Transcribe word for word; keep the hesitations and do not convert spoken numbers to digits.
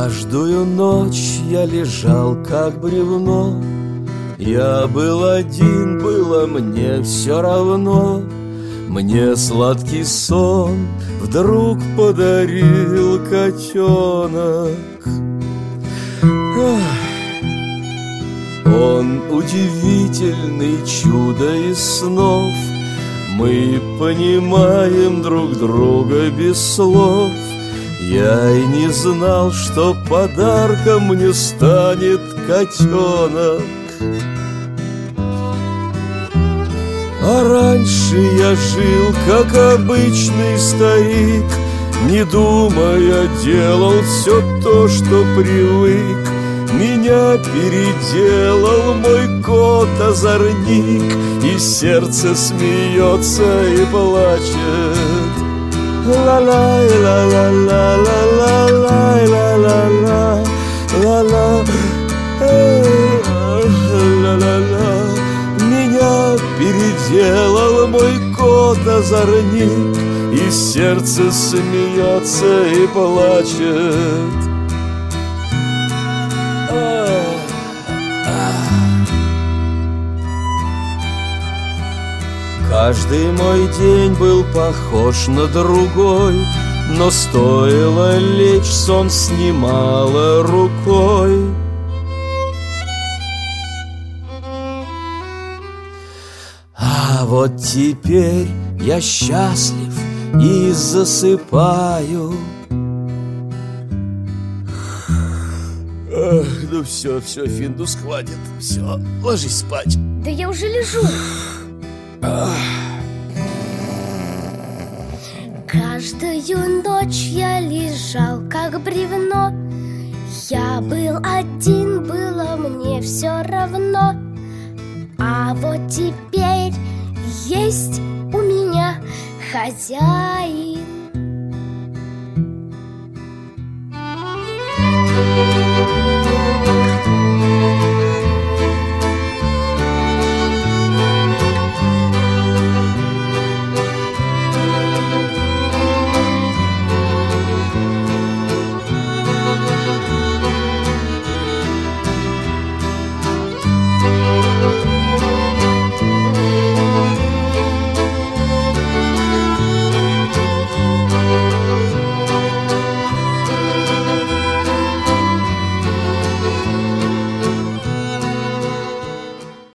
Каждую ночь я лежал как бревно. Я был один, было мне все равно. Мне сладкий сон вдруг подарил котенок. Он удивительный, чудо из снов. Мы понимаем друг друга без слов. Я и не знал, что подарком мне станет котенок. А раньше я жил, как обычный старик, не думая, делал все то, что привык. Меня переделал мой кот-озорник, и сердце смеется и плачет. Ла-ла, ла-ла-ла, ла-ла-ла, ла-ла-ла, ла-ла, ла-ла-ла. Меня переделал мой кот-озорник, и сердце смеется и плачет. Каждый мой день был похож на другой, но стоило лечь, сон снимала рукой. А вот теперь я счастлив и засыпаю. Ах, ну все, все, Финдус, хватит. Все, ложись спать. Да я уже лежу. Каждую ночь я лежал как бревно. Я был один, было мне все равно. А вот теперь есть у меня хозяин.